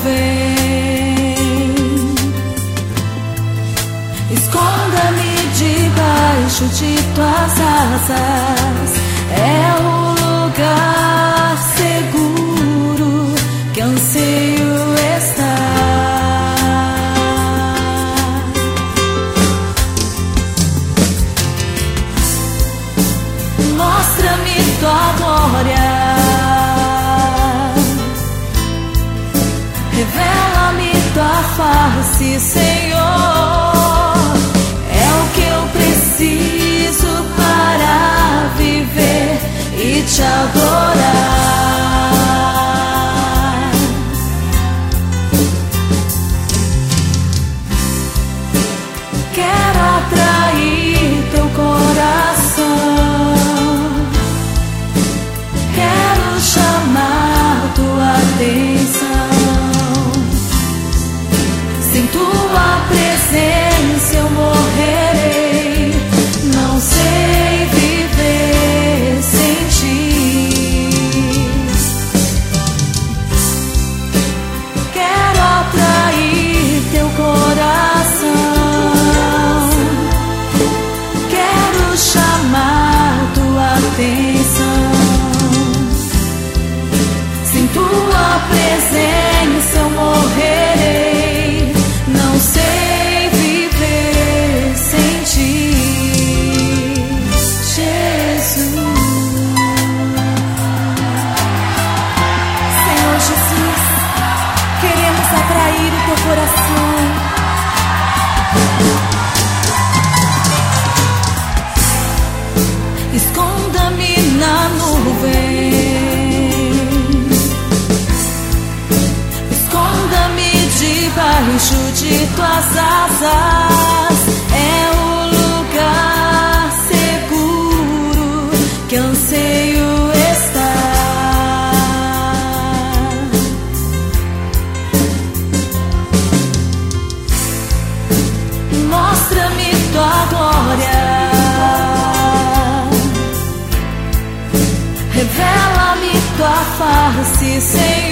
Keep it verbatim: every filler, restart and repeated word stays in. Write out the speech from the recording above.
nuvem. Esconda-me debaixo de tuas asas. É o lugar seguro que anseio estar. Mostra-me tua glória, revela-me tua face, Senhor. É o que eu preciso para viver e te adorar. Quero atrair teu coração, quero chamar tua atenção. Sem tua presença eu morrerei, não sei viver sem ti. Quero atrair teu coração, quero chamar tua atenção. Sem tua presença eu morrerei, não sei viver sem ti, Jesus. Senhor Jesus, queremos atrair o teu coração. Esconda-me na nuvem, esconda-me debaixo de tuas asas. É o lugar seguro que anseio estar. Mostra-me tua glória, revela-me tua face, Senhor.